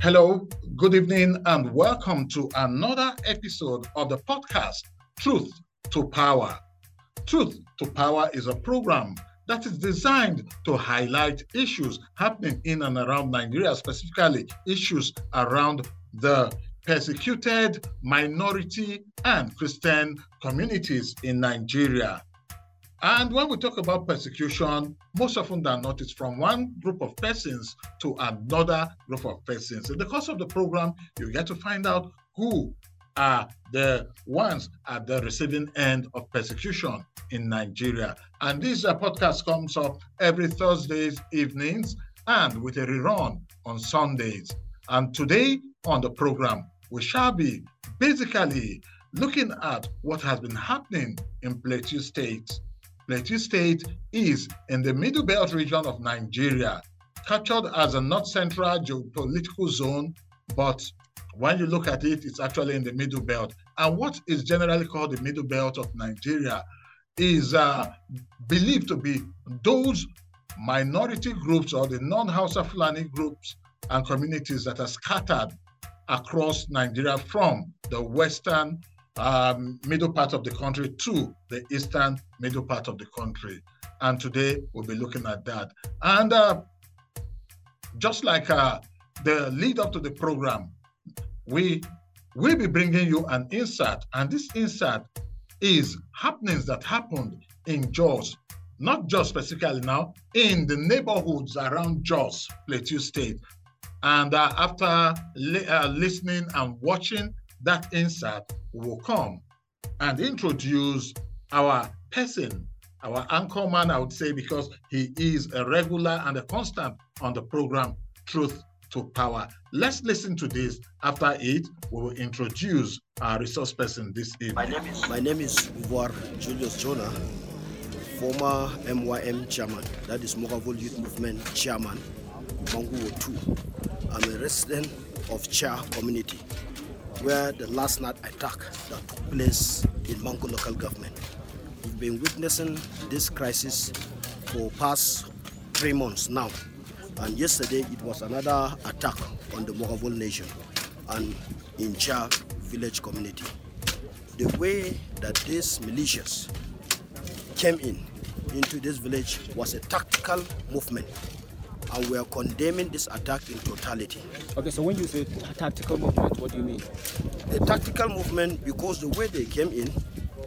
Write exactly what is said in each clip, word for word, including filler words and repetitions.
Hello, good evening, and welcome to another episode of the podcast, Truth to Power. Truth to Power is a program that is designed to highlight issues happening in and around Nigeria, specifically issues around the persecuted minority and Christian communities in Nigeria. And when we talk about persecution, most often than not, it's from one group of persons to another group of persons. In the course of the program, you get to find out who are the ones at the receiving end of persecution in Nigeria. And this uh, podcast comes up every Thursdays evenings and with a rerun on Sundays. And today on the program, we shall be basically looking at what has been happening in Plateau State. Plateau State is in the Middle Belt region of Nigeria, captured as a north-central geopolitical zone, but when you look at it, it's actually in the Middle Belt. And what is generally called the Middle Belt of Nigeria is uh, believed to be those minority groups or the non-Hausa Fulani groups and communities that are scattered across Nigeria from the western Um, middle part of the country to the eastern middle part of the country. And today we'll be looking at that. And uh, just like uh, the lead up to the program, we will be bringing you an insert. And this insert is happenings that happened in Jos, not just specifically now, in the neighborhoods around Jos, Plateau State. And uh, after li- uh, listening and watching that insert, we will come and introduce our person, our anchor man, I would say, because he is a regular and a constant on the program, Truth to Power. Let's listen to this. After it, we will introduce our resource person this evening. My name is, My name is Uvar Julius Jonah, former M Y M chairman, that is Mogavul Youth Movement chairman, Manguwo two. I'm a resident of Cha community, where the last night attack that took place in Mangu local government. We've been witnessing this crisis for past three months now. And yesterday it was another attack on the Mogavul nation and in Cha village community. The way that these militias came in into this village was a tactical movement, and we are condemning this attack in totality. Okay, so when you say tactical movement, what do you mean? A tactical movement because the way they came in,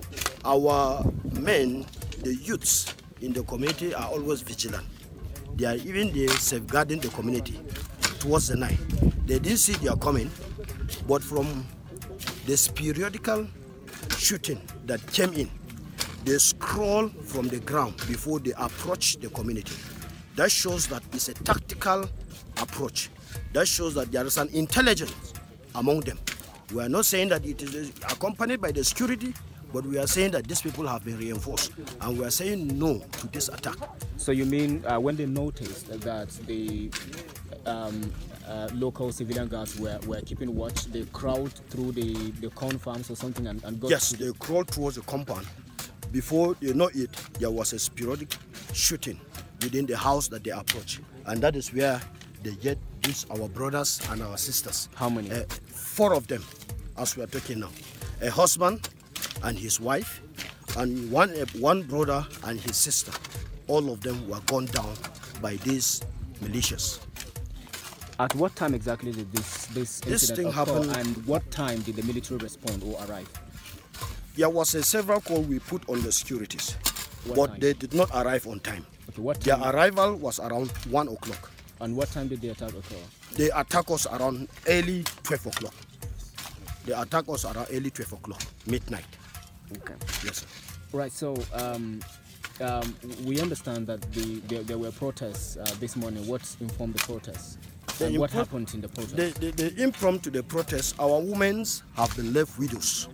our men, the youths in the community are always vigilant. They are even there safeguarding the community towards the night. They didn't see they are coming, but from this periodical shooting that came in, they scroll from the ground before they approach the community. That shows that it's a tactical approach. That shows that there is an intelligence among them. We are not saying that it is accompanied by the security, but we are saying that these people have been reinforced, and we are saying no to this attack. So you mean uh, when they noticed that the um, uh, local civilian guards were, were keeping watch, they crawled through the, the corn farms or something and, and got... Yes, they crawled towards the compound. Before they know it, there was a sporadic shooting within the house that they approach, and that is where they get these our brothers and our sisters. How many? Uh, four of them, as we are talking now. A husband and his wife, and one uh, one brother and his sister. All of them were gunned down by these militias. At what time exactly did this this, This incident thing occur, happened- and what time did the military respond or arrive? There was a several call we put on the securities, What but time? they did not arrive on time. Okay, what Their time? arrival was around one o'clock. And what time did the attack occur? They attack us around early twelve o'clock. They attack us around early twelve o'clock, midnight. Okay. Yes, sir. Right. So um, um, we understand that the, there, there were protests uh, this morning. What informed the protests? The And what impro- happened in the protest? The, the, the impromptu the protests, our women have been left widows.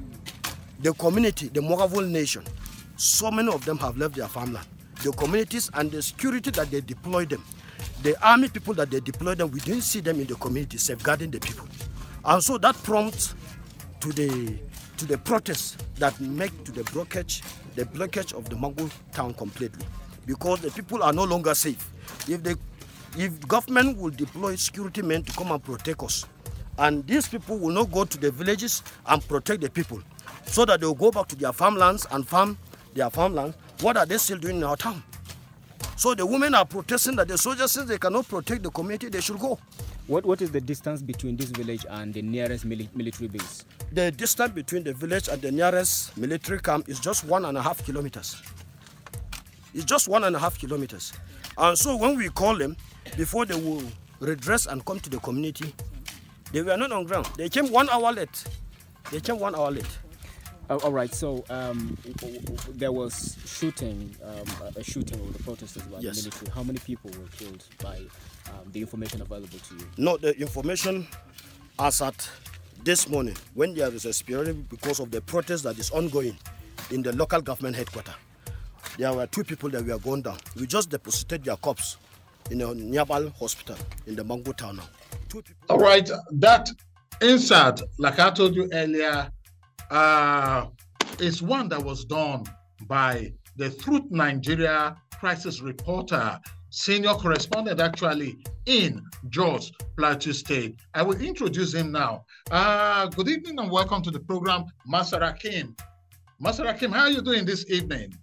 The community, the Mogavul nation, so many of them have left their farmland. The communities and the security that they deploy them, the army people that they deploy them, we didn't see them in the community safeguarding the people. And so that prompts to the to the protests that make to the blockage, the blockage of the Mangu town completely. Because the people are no longer safe. If the if government will deploy security men to come and protect us, and these people will not go to the villages and protect the people, so that they will go back to their farmlands and farm their farmlands, what are they still doing in our town? So the women are protesting that the soldiers, since they cannot protect the community, they should go. What What is the distance between this village and the nearest mili military base? The distance between the village and the nearest military camp is just one and a half kilometers. It's just one and a half kilometers. And so when we call them, before they will redress and come to the community, they were not on ground. They came one hour late. They came one hour late. Oh, all right, so um, there was shooting, um, a shooting of the protesters by yes. the military. How many people were killed by um, the information available to you? No, the information as at this morning, when there is a spirit because of the protest that is ongoing in the local government headquarters, there were two people that were gone down. We just deposited their corpse in a nearby hospital in the Mangu town now. Two people. All right, that insert, like I told you earlier, uh, is one that was done by the Truth Nigeria crisis reporter, senior correspondent actually in Jos, Plateau State. I will introduce him now. Uh, good evening and welcome to the program, Master Akim. Master Akim, how are you doing this evening?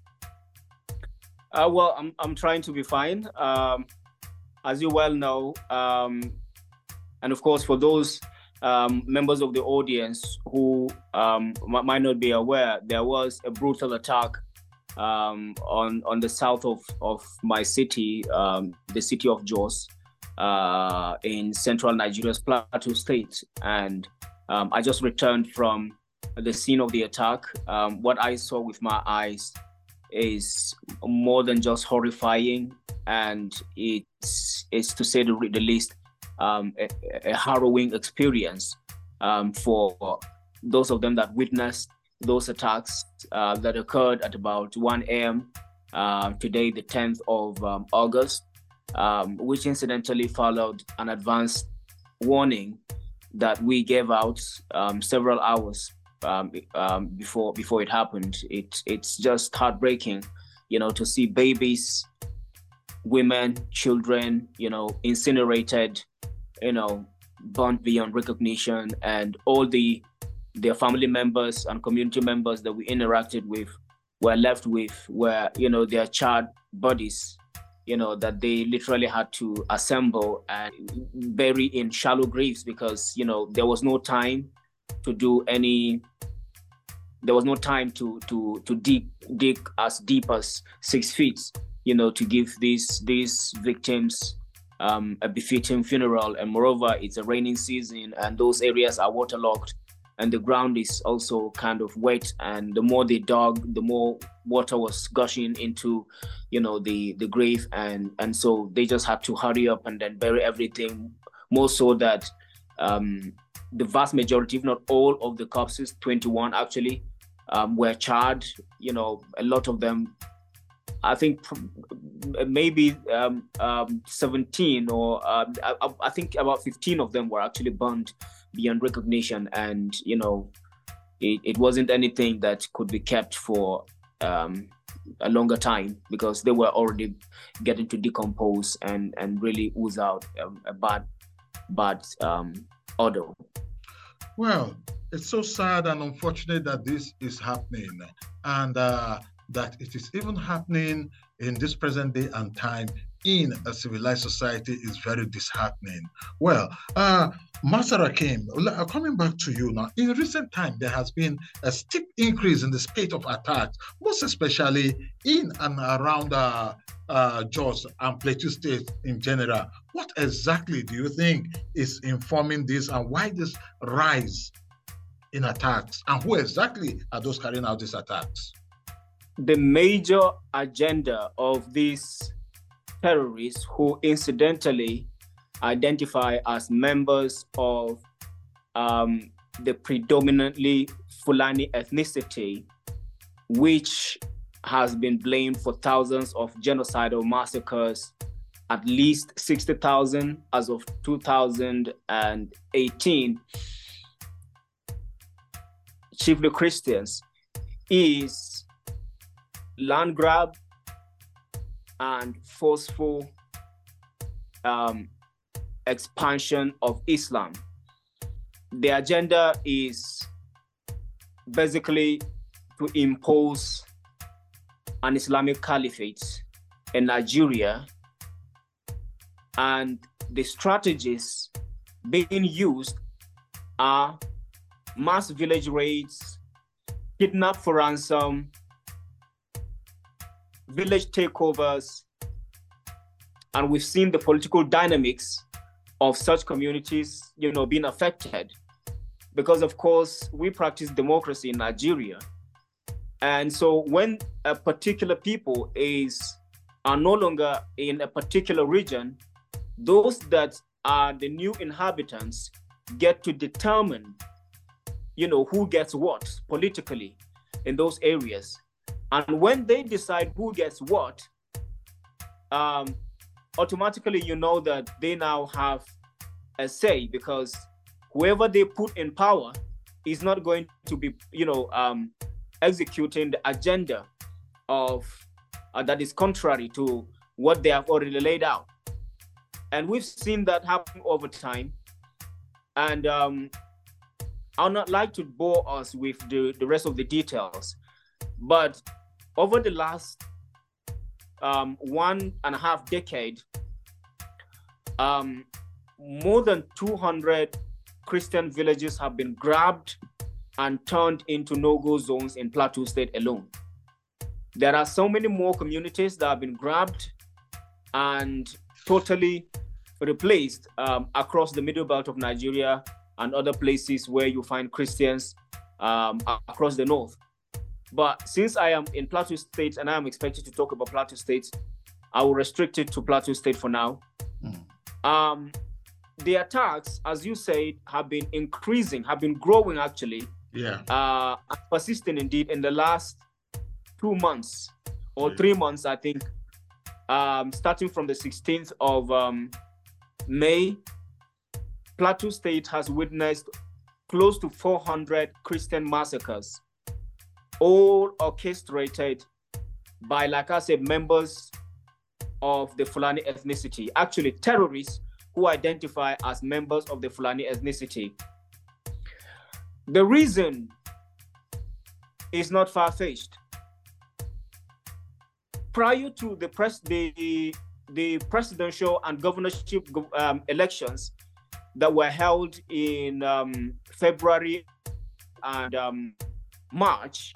Uh, well, I'm, I'm trying to be fine. Um, as you well know, um, and of course, for those um, members of the audience who um, might not be aware, there was a brutal attack um, on, on the south of, of my city, um, the city of Jos, uh, in central Nigeria's Plateau State. And um, I just returned from the scene of the attack. Um, what I saw with my eyes is more than just horrifying, and it's, it's to say the, the least, um, a, a harrowing experience um, for those of them that witnessed those attacks uh, that occurred at about one A M uh, today, the tenth of um, August, um, which incidentally followed an advance warning that we gave out um, several hours Um, um, before before it happened. It it's just heartbreaking, you know, to see babies, women, children, you know, incinerated, you know, burnt beyond recognition, and all the their family members and community members that we interacted with were left with were, you know, their charred bodies, you know, that they literally had to assemble and bury in shallow graves because, you know, there was no time to do any, there was no time to to to dig dig as deep as six feet, you know, to give these these victims um, a befitting funeral. And moreover, it's a raining season, and those areas are waterlogged, and the ground is also kind of wet. And the more they dug, the more water was gushing into, you know, the the grave, and and so they just had to hurry up and then bury everything. More so that um, the vast majority, if not all of the corpses, twenty-one actually, um, were charred. You know, a lot of them, I think maybe um, um, seventeen or uh, I, I think about fifteen of them were actually burned beyond recognition. And, you know, it, it wasn't anything that could be kept for um, a longer time because they were already getting to decompose and, and really ooze out um, a bad, bad um, odor. Well, it's so sad and unfortunate that this is happening, and uh, that it is even happening in this present day and time in a civilized society is very disheartening. Well, uh, Master Akim, coming back to you now, in recent time, there has been a steep increase in the spate of attacks, most especially in and around uh, uh, Jos and Plateau State in general. What exactly do you think is informing this, and why this rise in attacks, and who exactly are those carrying out these attacks? The major agenda of these terrorists, who incidentally identify as members of um, the predominantly Fulani ethnicity, which has been blamed for thousands of genocidal massacres, at least sixty thousand as of two thousand eighteen, chiefly Christians, is land grab and forceful um, expansion of Islam. The agenda is basically to impose an Islamic caliphate in Nigeria, and the strategies being used are mass village raids, kidnap for ransom, village takeovers, and we've seen the political dynamics of such communities, you know, being affected, because of course we practice democracy in Nigeria, and so when a particular people is are no longer in a particular region, those that are the new inhabitants get to determine, you know, who gets what politically in those areas. And when they decide who gets what, um, automatically you know that they now have a say, because whoever they put in power is not going to be, you know, um, executing the agenda of uh, that is contrary to what they have already laid out. And we've seen that happen over time. And um, I'll not like to bore us with the, the rest of the details, but over the last um, one and a half decade, um, more than two hundred Christian villages have been grabbed and turned into no-go zones in Plateau State alone. There are so many more communities that have been grabbed and totally replaced um, across the middle belt of Nigeria and other places where you find Christians um, across the north. But since I am in Plateau State and I am expected to talk about Plateau State, I will restrict it to Plateau State for now. Mm. Um, the attacks, as you said, have been increasing, have been growing actually. Yeah. Uh, persisting indeed in the last two months or yeah. three months, I think, um, starting from the sixteenth of um, May, Plateau State has witnessed close to four hundred Christian massacres, all orchestrated by, like I said, members of the Fulani ethnicity, actually terrorists who identify as members of the Fulani ethnicity. The reason is not far-fetched. Prior to the, pres the, the presidential and governorship um, elections that were held in um, February and um, March,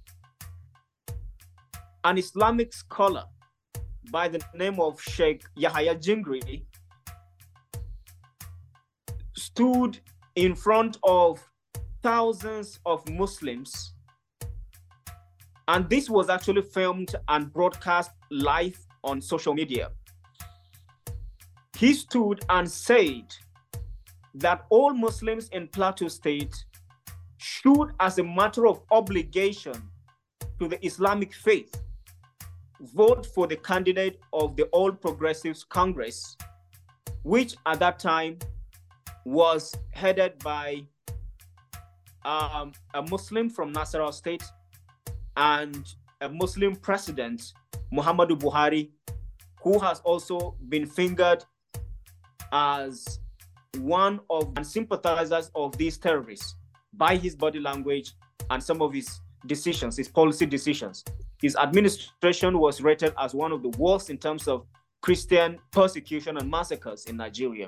an Islamic scholar by the name of Sheikh Yahya Jingri stood in front of thousands of Muslims, and this was actually filmed and broadcast live on social media. He stood and said that all Muslims in Plateau State should, as a matter of obligation to the Islamic faith, vote for the candidate of the All Progressives Congress, which at that time was headed by um, a Muslim from Nasarawa State and a Muslim president, Muhammadu Buhari, who has also been fingered as one of the sympathizers of these terrorists by his body language and some of his decisions, his policy decisions. His administration was rated as one of the worst in terms of Christian persecution and massacres in Nigeria.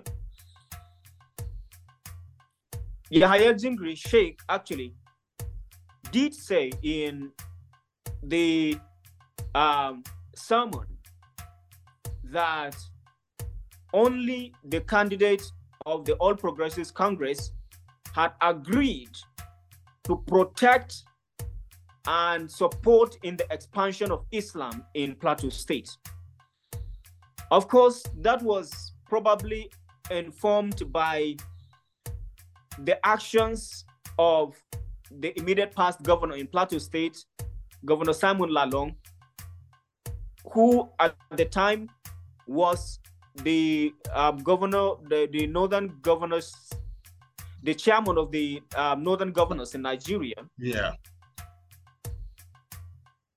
Yahya Jingri Sheikh actually did say in the um, sermon that only the candidate of the All Progressives Congress had agreed to protect and support in the expansion of Islam in Plateau State. Of course, that was probably informed by the actions of the immediate past governor in Plateau State, Governor Simon Lalong, who at the time was the um, governor, the, the northern governors, the chairman of the um, northern governors in Nigeria. Yeah.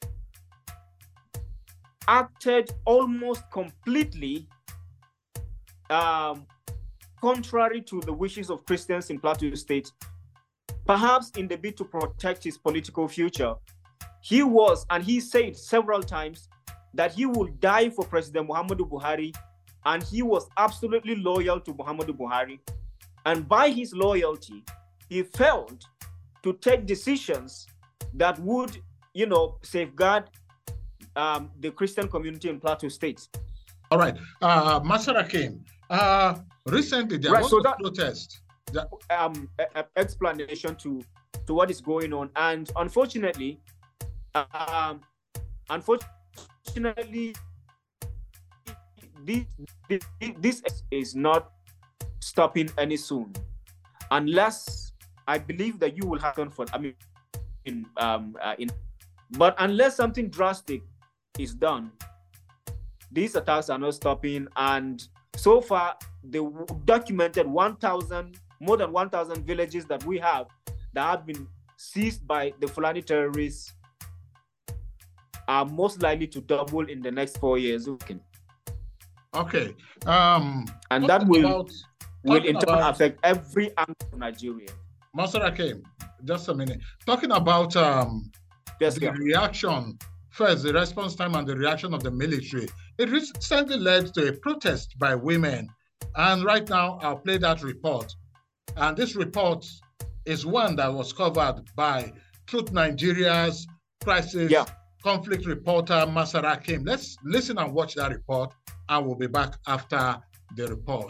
Acted almost completely um, contrary to the wishes of Christians in Plateau State, perhaps in the bid to protect his political future, he was, and he said several times, that he would die for President Muhammadu Buhari, and he was absolutely loyal to Muhammadu Buhari. And by his loyalty, he failed to take decisions that would, you know, safeguard um, the Christian community in Plateau State. All right, uh, Master Hakeem, uh, recently there right, was so a that, protest. That... Um, a, a explanation to to what is going on, and unfortunately, um, unfortunately, this, this this is not stopping any soon, unless I believe that you will happen for. I mean, in um uh, in, but unless something drastic is done, these attacks are not stopping. And so far, they documented one thousand, more than one thousand villages that we have that have been seized by the Fulani terrorists are most likely to double in the next four years. Okay. Okay. Um, and that will, about, will in turn about, affect every angle of Nigeria. Master Hakeem, just a minute. Talking about um, yes, the yeah. reaction, first, the response time and the reaction of the military. It recently led to a protest by women. And right now, I'll play that report. And this report is one that was covered by Truth Nigeria's crisis yeah. conflict reporter, Master Hakeem. Let's listen and watch that report, and we'll be back after the report.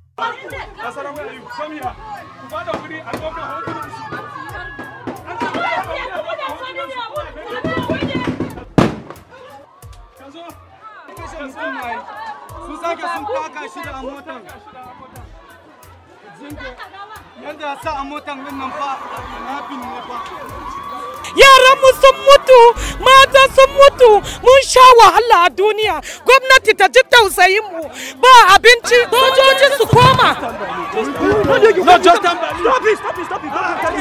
Yaranmu sun mutu, mata sun mutu, mun sha wahala a duniya. Gwamnati ta ji tausayin mu, ba abinci, sojoji su koma. No, just stop it, stop it, stop it.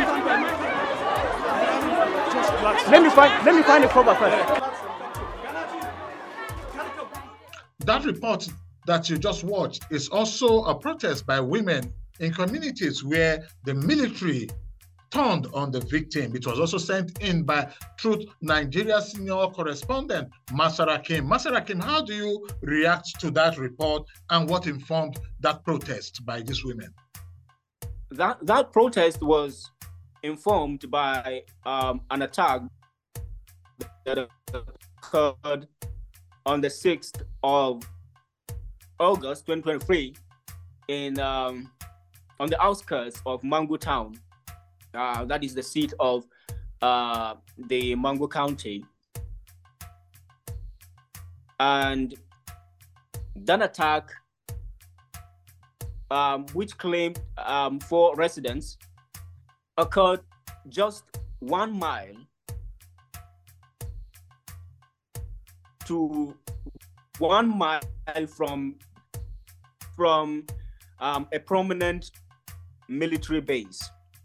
Let me find, let me find a cover first. That report that you just watched is also a protest by women in communities where the military turned on the victim. It was also sent in by Truth Nigeria senior correspondent, Master Hakeem. Master Hakeem, how do you react to that report, and what informed that protest by these women? That, that protest was informed by um, an attack that occurred on the sixth of August twenty twenty-three in um, on the outskirts of Mangu town. Uh, that is the seat of uh, the Mangu County. And that attack, um, which claimed um, four residents, occurred just one mile to one mile from from um, a prominent military base.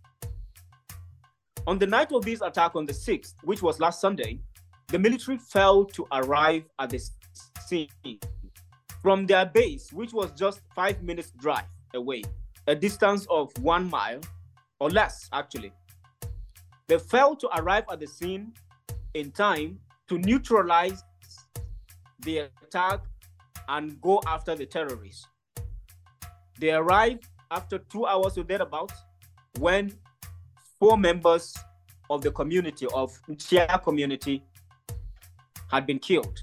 On the night of this attack on the sixth, which was last Sunday, the military failed to arrive at the scene from their base, which was just five minutes drive away, a distance of one mile or less, actually. They failed to arrive at the scene in time to neutralize the attack and go after the terrorists. They arrived after two hours or thereabouts when four members of the community, of Chia community, had been killed.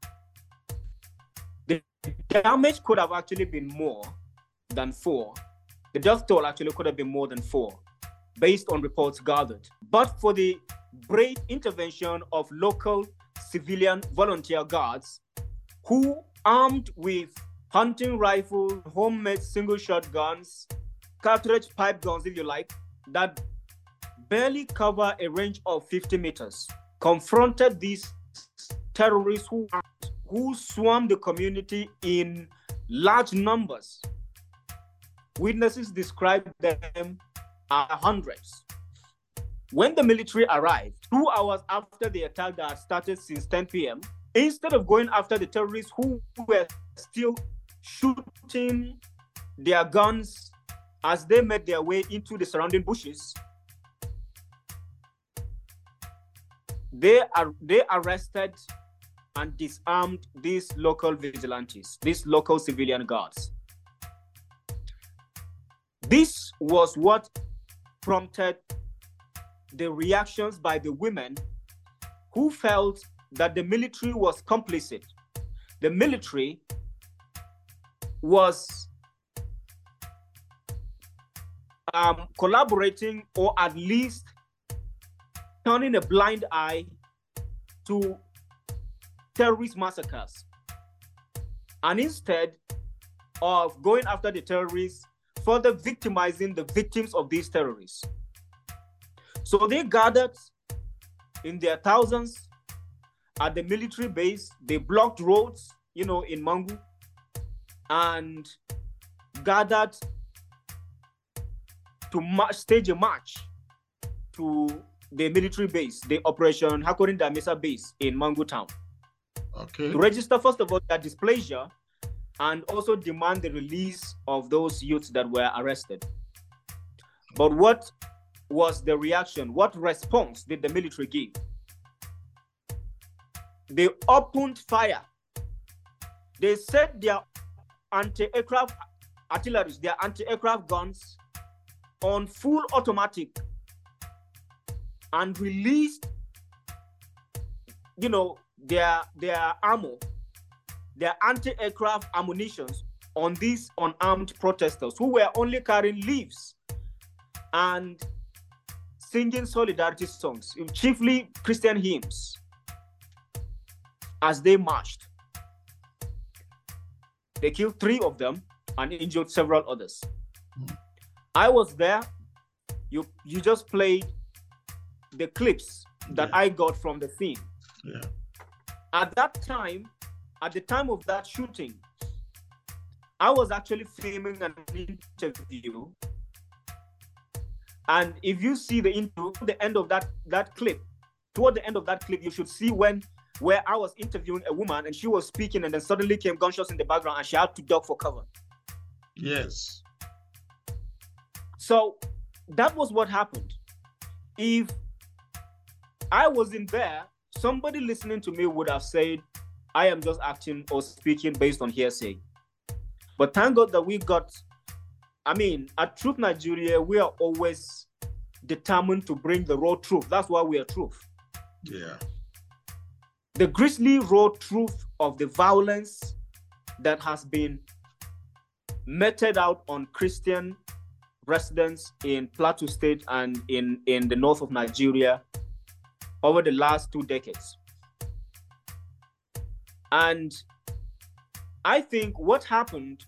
The damage could have actually been more than four. The death toll actually could have been more than four, based on reports gathered. But for the brave intervention of local civilian volunteer guards, who, armed with hunting rifles, homemade single shot guns, cartridge pipe guns, if you like, that barely cover a range of fifty meters, confronted these terrorists who, who swarmed the community in large numbers. Witnesses described them as hundreds. When the military arrived, two hours after the attack that had started since ten p m, instead of going after the terrorists who were still shooting their guns as they made their way into the surrounding bushes. They are they arrested and disarmed these local vigilantes, these local civilian guards. This was what prompted the reactions by the women who felt that the military was complicit. The military was um, collaborating, or at least turning a blind eye to terrorist massacres. And instead of going after the terrorists, further victimizing the victims of these terrorists. So they gathered in their thousands at the military base. They blocked roads, you know, in Mangu, and gathered to march, stage a march to the military base, the Operation Hakorin Damisa base in Mangu town. Okay. To register, first of all, their displeasure and also demand the release of those youths that were arrested. But what was the reaction? What response did the military give? They opened fire. They set their anti-aircraft artillery, their anti-aircraft guns on full automatic and released, you know, their their ammo, their anti-aircraft ammunitions on these unarmed protesters who were only carrying leaves and singing solidarity songs, chiefly Christian hymns, as they marched. They killed three of them and injured several others. Mm. I was there. You you just played the clips that yeah. I got from the scene. Yeah. At that time, at the time of that shooting, I was actually filming an interview. And if you see the interview, the end of that, that clip, toward the end of that clip, you should see when where I was interviewing a woman and she was speaking, and then suddenly came gunshots in the background and she had to duck for cover. Yes. So that was what happened. If I wasn't there, somebody listening to me would have said, I am just acting or speaking based on hearsay. But thank God that we got, I mean, at Truth Nigeria, we are always determined to bring the raw truth. That's why we are Truth. Yeah. The grisly raw truth of the violence that has been meted out on Christian residents in Plateau State and in, in the north of Nigeria over the last two decades. And I think what happened,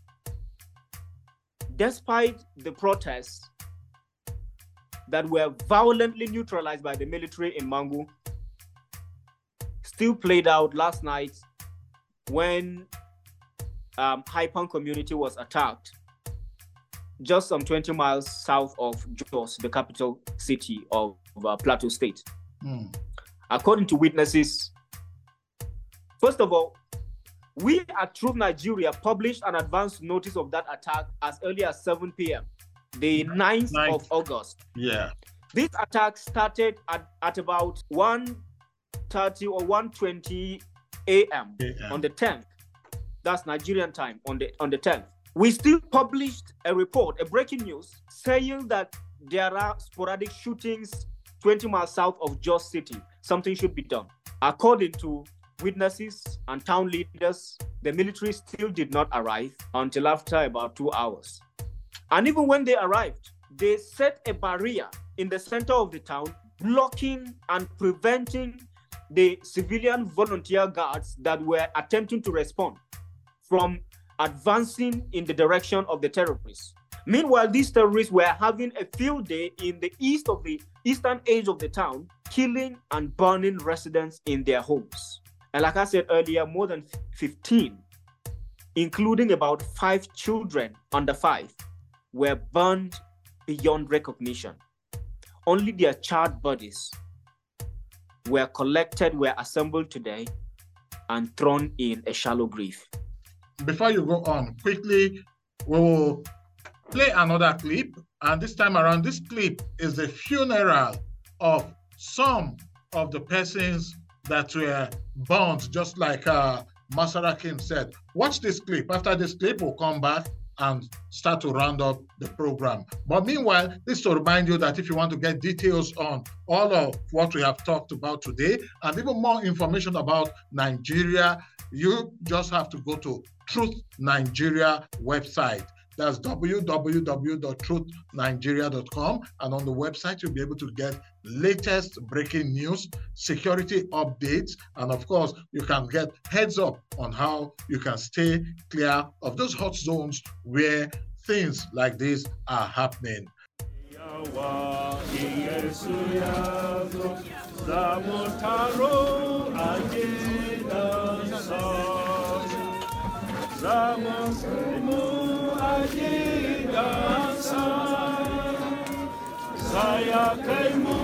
despite the protests that were violently neutralized by the military in Mangu, still played out last night when um, Haipan community was attacked just some twenty miles south of Jos, the capital city of uh, Plateau State. Mm. According to witnesses, first of all, we at Truth Nigeria published an advance notice of that attack as early as seven p m the ninth of August. Yeah. This attack started at, at about one thirty or one twenty a m on the tenth. That's Nigerian time, on the on the tenth. We still published a report, a breaking news, saying that there are sporadic shootings twenty miles south of Jos City. Something should be done. According to witnesses and town leaders, the military still did not arrive until after about two hours. And even when they arrived, they set a barrier in the center of the town, blocking and preventing the civilian volunteer guards that were attempting to respond from advancing in the direction of the terrorists. Meanwhile, these terrorists were having a field day in the east of the eastern edge of the town, killing and burning residents in their homes. And like I said earlier, more than fifteen, including about five children under five, were burned beyond recognition. Only their charred bodies were collected, were assembled today, and thrown in a shallow grave. Before you go on, quickly, we will play another clip. And this time around, this clip is the funeral of some of the persons that were burned, just like uh, Master Hakeem said. Watch this clip. After this clip, we'll come back and start to round up the program. But meanwhile, this to remind you that if you want to get details on all of what we have talked about today, and even more information about Nigeria, you just have to go to Truth Nigeria website. That's w w w dot truth nigeria dot com, and on the website you'll be able to get latest breaking news, security updates, and of course you can get heads up on how you can stay clear of those hot zones where things like this are happening. Saya kaimu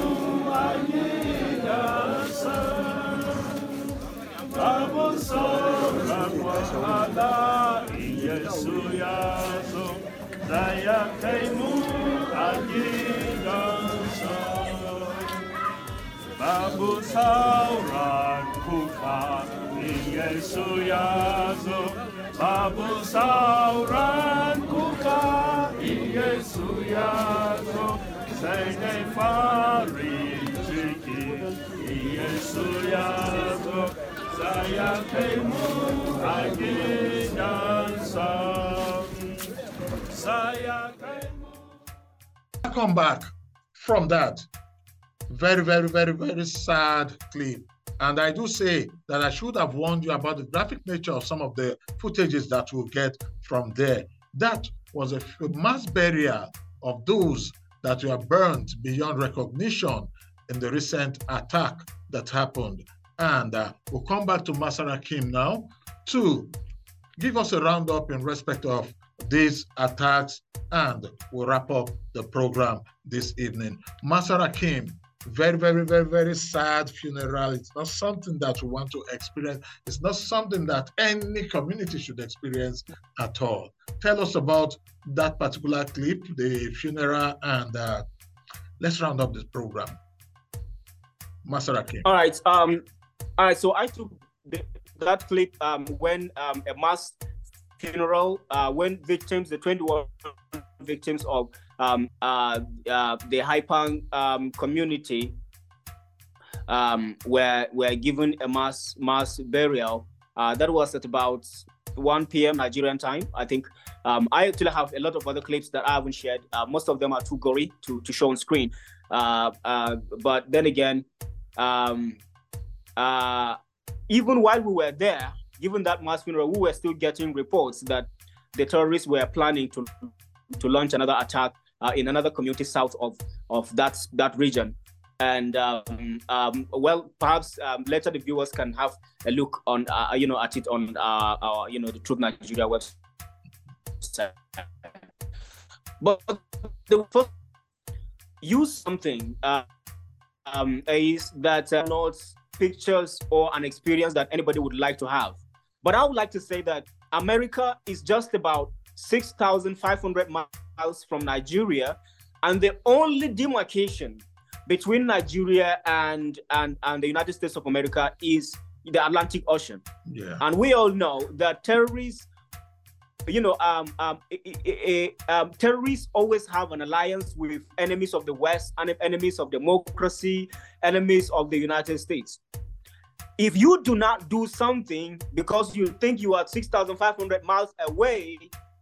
ayidasa, kamu seorang wahada Yesu Yaso. Saya kaimu ayidasa, babu seorang kuka Yesu Yaso. Babu seorang kuka Yesu Yaso. Saya fari ciki Yesu Yaso. Saya kaimu agidansa. Saya kaimu. Come back from that very, very, very, very sad clip. And I do say that I should have warned you about the graphic nature of some of the footages that we'll get from there. That was a mass burial of those that were burned beyond recognition in the recent attack that happened. And uh, we'll come back to Master Hakeem now to give us a roundup in respect of these attacks, and we'll wrap up the program this evening. Master Hakeem, very, very, very, very sad funeral. It's not something that we want to experience. It's not something that any community should experience at all. Tell us about that particular clip, the funeral, and uh, let's round up this program. Master Hakeem. All right. Um, all right. So I took the, that clip um, when um, a mass funeral, uh, when victims, the twenty-one victims of um, uh, uh, the Haipang um, community um, were were given a mass mass burial. Uh, that was at about one p m Nigerian time. I think um, I actually have a lot of other clips that I haven't shared. Uh, most of them are too gory to, to show on screen. Uh, uh, but then again, um, uh, even while we were there, given that mass funeral, we were still getting reports that the terrorists were planning to to launch another attack uh, in another community south of of that that region. And um, um, well, perhaps um, later the viewers can have a look on, uh, you know, at it on, uh, our, you know, the Truth Nigeria website. But the first use something uh, um, is that uh, not pictures or an experience that anybody would like to have. But I would like to say that America is just about six thousand five hundred miles from Nigeria, and the only demarcation between Nigeria and, and, and the United States of America is the Atlantic Ocean. Yeah. And we all know that terrorists, you know, um, um, it, it, um, terrorists always have an alliance with enemies of the West and enemies of democracy, enemies of the United States. If you do not do something because you think you are six thousand five hundred miles away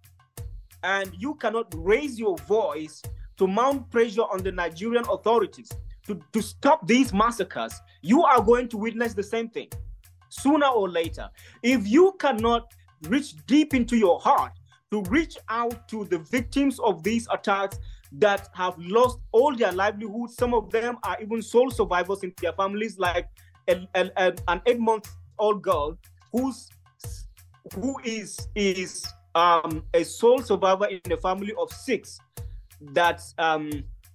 and you cannot raise your voice to mount pressure on the Nigerian authorities to, to stop these massacres, you are going to witness the same thing sooner or later. If you cannot reach deep into your heart to reach out to the victims of these attacks that have lost all their livelihoods, some of them are even sole survivors in their families, like a, a, a, an eight-month-old girl who's who is is um, a sole survivor in a family of six. That um,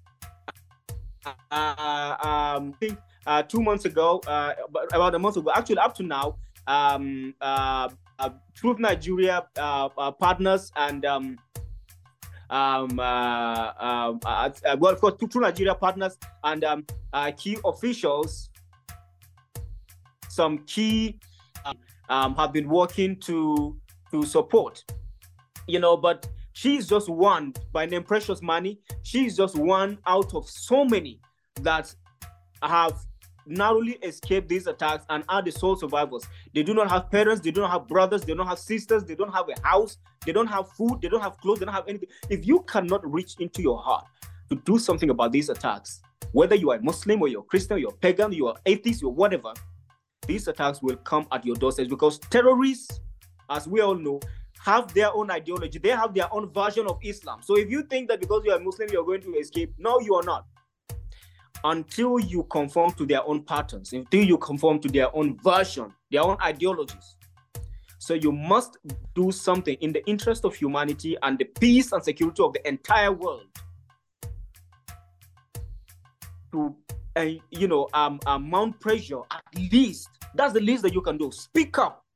uh, um, I think uh, two months ago, uh, about a month ago, actually up to now, um, uh, uh, Truth Nigeria uh, uh, partners and um, um, uh, um, uh, uh, well, of course, True Nigeria partners and um, uh, key officials, some key um, um, have been working to to support, you know, but she's just one, by name Precious Money. She's just one out of so many that have narrowly escaped these attacks and are the sole survivors. They do not have parents, they don't have brothers, they don't have sisters, they don't have a house, they don't have food, they don't have clothes, they don't have anything. If you cannot reach into your heart to do something about these attacks, whether you are a Muslim or you're Christian, you're pagan, you're atheist, you're whatever, these attacks will come at your doorsteps, because terrorists, as we all know, have their own ideology. They have their own version of Islam. So if you think that because you're a Muslim, you're going to escape, no, you are not. Until you conform to their own patterns, until you conform to their own version, their own ideologies. So you must do something in the interest of humanity and the peace and security of the entire world to, uh, you know, um, uh, mount pressure. At least, that's the least that you can do. Speak up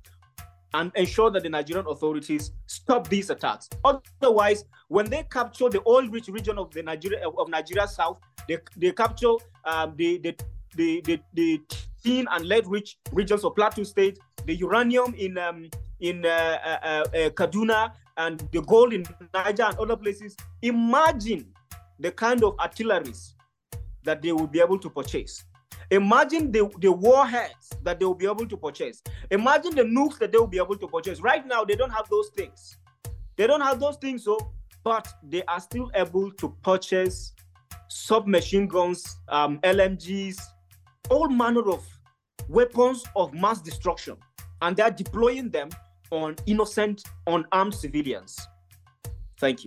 and ensure that the Nigerian authorities stop these attacks. Otherwise, when they capture the oil-rich region of the Nigeria of Nigeria South, they, they capture um, the, the, the, the, the tin and lead-rich regions of Plateau State, the uranium in um, in uh, uh, uh, Kaduna, and the gold in Niger and other places. Imagine the kind of artilleries that they will be able to purchase. Imagine the, the warheads that they will be able to purchase. Imagine the nukes that they will be able to purchase. Right now, they don't have those things. They don't have those things, so, but they are still able to purchase submachine guns, um, L M Gs, all manner of weapons of mass destruction. And they're deploying them on innocent, unarmed civilians. Thank you.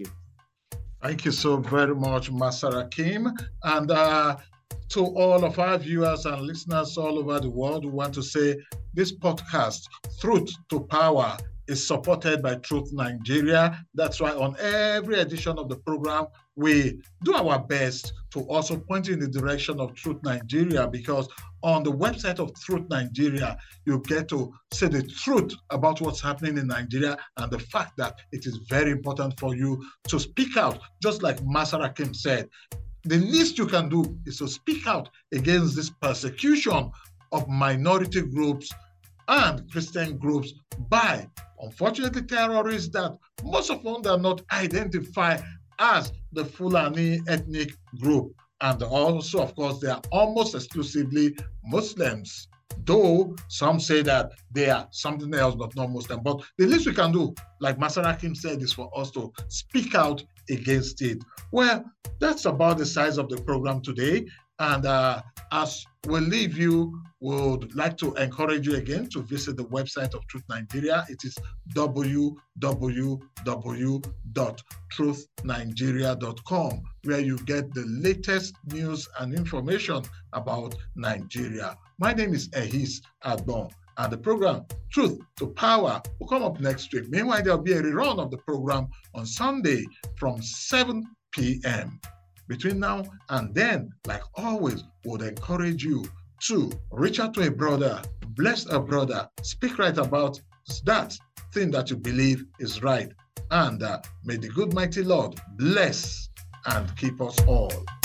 Thank you so very much, Master Akim. And uh, to all of our viewers and listeners all over the world, we want to say this podcast, Truth to Power, is supported by Truth Nigeria. That's why on every edition of the program, we do our best to also point in the direction of Truth Nigeria, because on the website of Truth Nigeria, you get to say the truth about what's happening in Nigeria and the fact that it is very important for you to speak out, just like Master Akim said. The least you can do is to speak out against this persecution of minority groups and Christian groups by, unfortunately, terrorists that most of them are not identified as the Fulani ethnic group. And also, of course, they are almost exclusively Muslims, though some say that they are something else but not Muslim. But the least we can do, like Master Akim said, is for us to speak out against it. Well, that's about the size of the program today. And uh, as we leave you, we would like to encourage you again to visit the website of Truth Nigeria. It is w w w dot truth nigeria dot com, where you get the latest news and information about Nigeria. My name is Ehis Adbon, and the program Truth to Power will come up next week. Meanwhile, there'll be a rerun of the program on Sunday from seven p m Between now and then, like always, would encourage you to reach out to a brother, bless a brother, speak right about that thing that you believe is right. And uh, may the good mighty Lord bless and keep us all.